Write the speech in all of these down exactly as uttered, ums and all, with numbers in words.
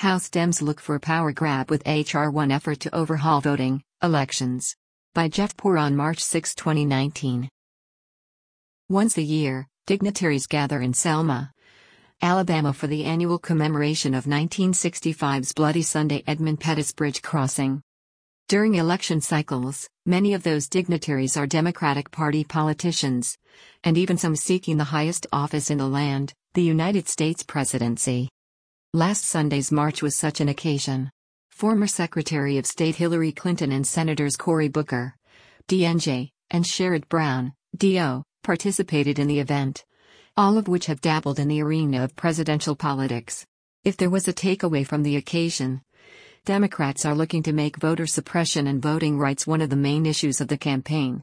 House Dems look for a power grab with H R one effort to overhaul voting, elections. By Jeff Poor on March sixth, twenty nineteen. Once a year, dignitaries gather in Selma, Alabama for the annual commemoration of nineteen sixty-five's Bloody Sunday Edmund Pettus Bridge crossing. During election cycles, many of those dignitaries are Democratic Party politicians, and even some seeking the highest office in the land, the United States presidency. Last Sunday's march was such an occasion. Former Secretary of State Hillary Clinton and Senators Cory Booker, D N J, and Sherrod Brown, D O, participated in the event, all of which have dabbled in the arena of presidential politics. If there was a takeaway from the occasion, Democrats are looking to make voter suppression and voting rights one of the main issues of the campaign.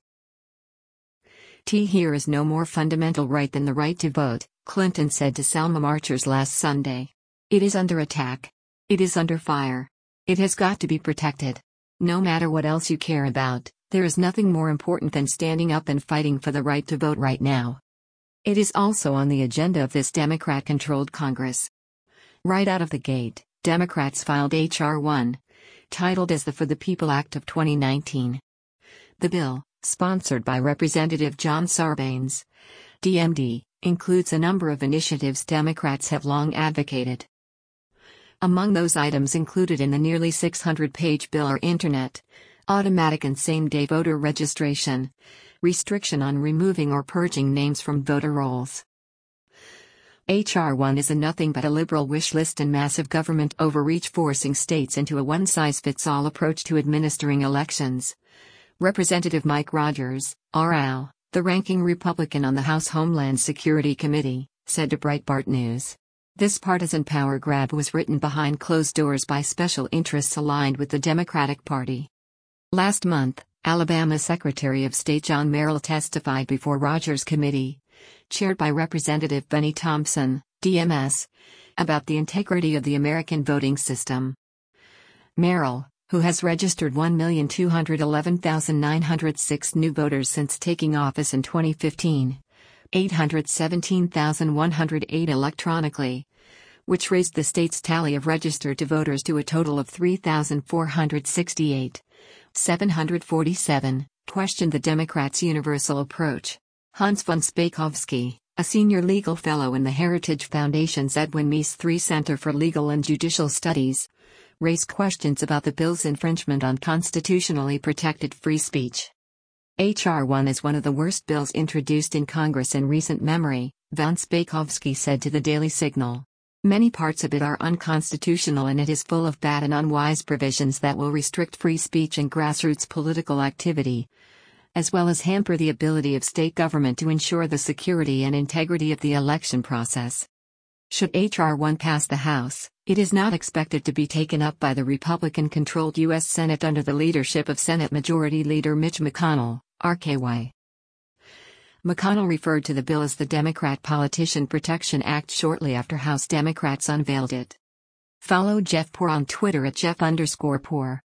T here is no more fundamental right than the right to vote, Clinton said to Selma marchers last Sunday. It is under attack. It is under fire. It has got to be protected. No matter what else you care about, there is nothing more important than standing up and fighting for the right to vote right now. It is also on the agenda of this Democrat-controlled Congress. Right out of the gate, Democrats filed H R one, titled as the For the People Act of twenty nineteen. The bill, sponsored by Representative John Sarbanes, D M D, includes a number of initiatives Democrats have long advocated. Among those items included in the nearly six hundred page bill are Internet, automatic and same-day voter registration, restriction on removing or purging names from voter rolls. H R one is a nothing but a liberal wish list and massive government overreach forcing states into a one-size-fits-all approach to administering elections. Representative Mike Rogers, R L, the ranking Republican on the House Homeland Security Committee, said to Breitbart News. This partisan power grab was written behind closed doors by special interests aligned with the Democratic Party. Last month, Alabama Secretary of State John Merrill testified before Rogers' committee, chaired by Representative Benny Thompson, D M S, about the integrity of the American voting system. Merrill, who has registered one million two hundred eleven thousand nine hundred six new voters since taking office in twenty fifteen, eight hundred seventeen thousand one hundred eight electronically, which raised the state's tally of registered voters to a total of three thousand four hundred sixty-eight, seven hundred forty-seven, questioned the Democrats' universal approach. Hans von Spakovsky, a senior legal fellow in the Heritage Foundation's Edwin Meese the third Center for Legal and Judicial Studies, raised questions about the bill's infringement on constitutionally protected free speech. H R one is one of the worst bills introduced in Congress in recent memory, von Spakovsky said to the Daily Signal. Many parts of it are unconstitutional and it is full of bad and unwise provisions that will restrict free speech and grassroots political activity, as well as hamper the ability of state government to ensure the security and integrity of the election process. Should H R one pass the House, it is not expected to be taken up by the Republican-controlled U S Senate under the leadership of Senate Majority Leader Mitch McConnell, R K Y. McConnell referred to the bill as the Democrat Politician Protection Act shortly after House Democrats unveiled it. Follow Jeff Poor on Twitter at Jeff underscore Poor.